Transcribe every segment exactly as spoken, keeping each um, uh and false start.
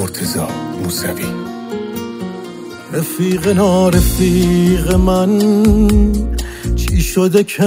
مرتضی موسوی. رفیق نارفیق من چی شده که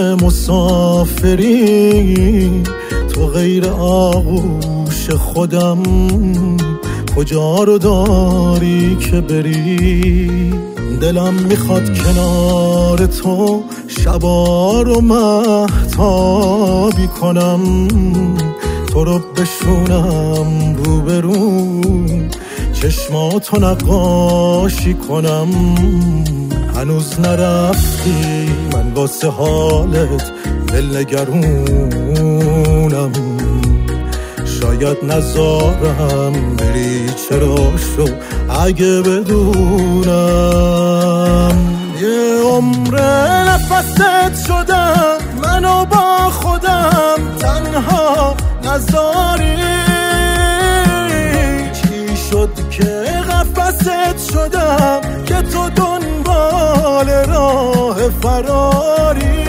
مسافری؟ تو غیر آغوش خودم کجا رو داری که بری؟ دلم میخواد کنار تو شبا رو مهتابی کنم، تو رو بشونم روبرو چشماتو نقاشی کنم. هنوز نرفتی من واسه حالت دلنگرونم، شاید نذارم بری چرا شو اگه بدونم. یه عمر نفست شدم منو با خودم تنها نذاری. چی شد که قفست شدم که تو دنبال راه فراری؟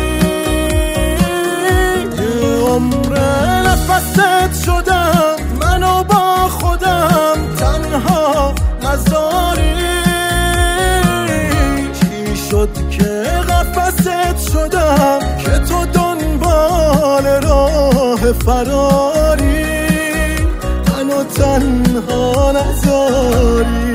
یه عمر نفست شدم منو با خودم تنها نذاری. چی شد که قفست شدم که تو دنبال راه فراری؟ منو تنها نذاری.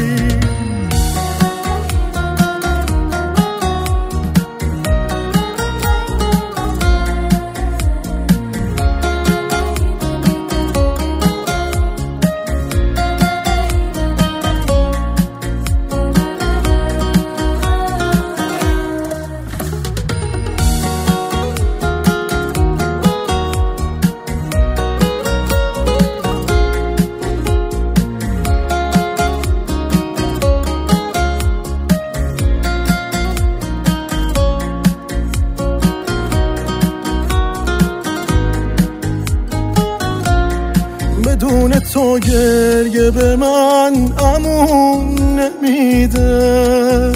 بدون تو گریه به من امون نمیده،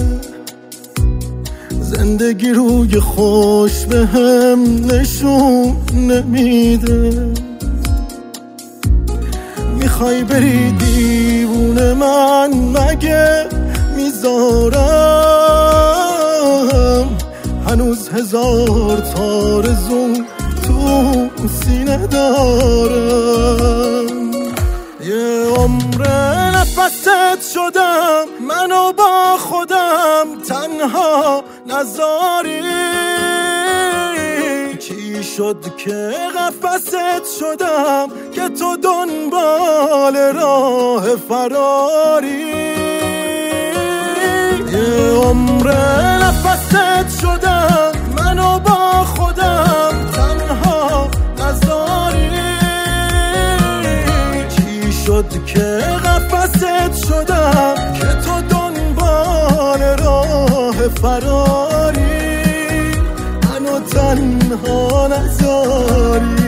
زندگی روی خوش به هم نشون نمیده. میخوای بری دیوونه من مگه میذارم؟ هنوز هزار تارزون تو سینه دارم. یه عمر نفست شدم منو با خودم تنها نذاری. چی شد که قفست شدم که تو دنبال راه فراری؟ یه عمر نفست شدم منو با خودم تنها نذاری. چی شد که قفست شدم که تو دنبال راه فراری؟ منو تنها نذاری.